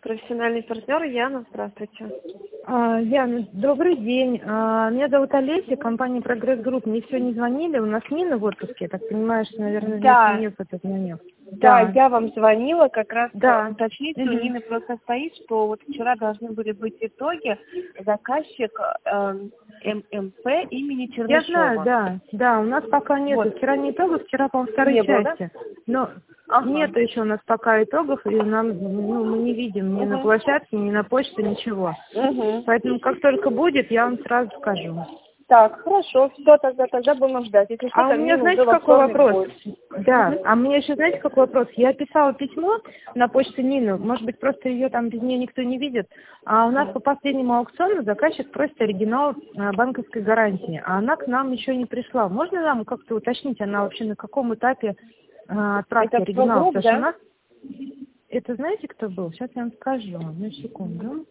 Профессиональный партнер Яна, здравствуйте. Яна, добрый день. Меня зовут Олеся, компания «Прогресс Групп». Мне все не звонили, у нас Нина в отпуске, я так понимаю, что, наверное, Да. нет в этот момент. Да, я вам звонила как раз уточнить, у Мгм. Нины просто стоит, что вот вчера должны были быть итоги, заказчик ММП имени Я Чернышова. знаю, да, у нас пока нет. Вот. Вчера не итогов, вчера, по-моему, второй Не было, да? части. Но Ага. нет еще у нас пока итогов, и мы не видим ни на площадке, ни на почте, ничего. Поэтому как только будет, я вам сразу скажу. Так, хорошо, все, тогда будем ждать. Если что, А у меня, знаете, какой вопрос? Да, а у меня еще, знаете, какой вопрос? Я писала письмо на почту Нины, может быть, просто ее там без нее никто не видит, а у нас по последнему аукциону заказчик просит оригинал банковской гарантии, а она к нам еще не пришла. Можно нам как-то уточнить, она вообще на каком этапе отправки Это оригинала? Прогрупп, да? У нас... Это знаете, кто был? Сейчас я вам скажу. Одну секунду.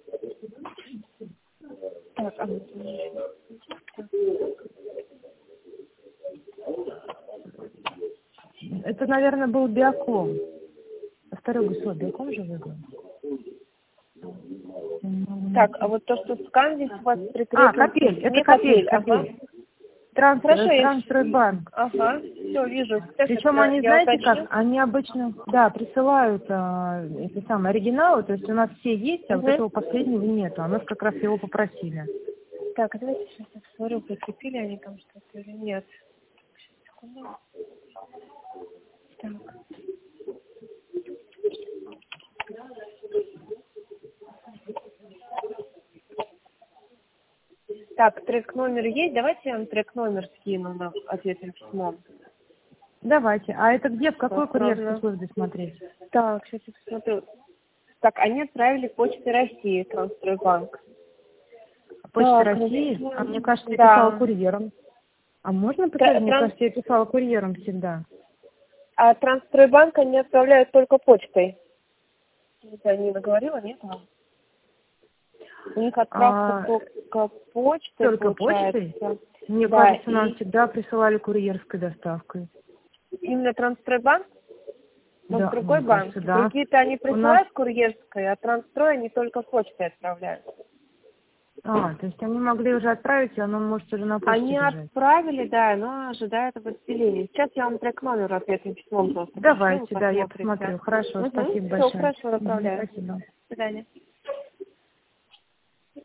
Так, Это, наверное, был Биоком. Второй гусой Биоком же выиграл. Так, а вот то, что скан здесь у вас прикреплен... Капель, это не Капель. Ага. Трансстройбанк. Ага, все, вижу. Причем они, знаете как, они обычно, присылают эти самые оригиналы, то есть у нас все есть, а вот этого последнего нету, а нас как раз его попросили. Так, давайте сейчас я посмотрю, прикрепили они там что-то или нет. Секунду. Так. Так, трек-номер есть. Давайте я вам трек-номер скину на ответным письмом. Давайте. А это где, в какой курьерской службе смотреть? Так, сейчас я посмотрю. Так, они отправили Почтой России, Трансстройбанк. Почта России? А мне кажется, я писала курьером. А можно писать? Мне кажется, я писала курьером всегда. А Трансстройбанк они отправляют только почтой. Это Нина говорила, нет? У них отправка только почтой. Только почтой? Мне да, кажется, нам всегда присылали курьерской доставкой. Именно Трансстройбанк? Может, другой банк? Кажется, да. Другие-то они присылают курьерской, а Трансстрой они только почтой отправляют. То есть они могли уже отправить, и оно может уже на почте Они лежать. отправили, да, но ожидают об отделении. Сейчас я вам трек-номер ответным письмом просто Давайте, я посмотрю. Хорошо, спасибо большое. Все, хорошо, направляю. Спасибо. До свидания.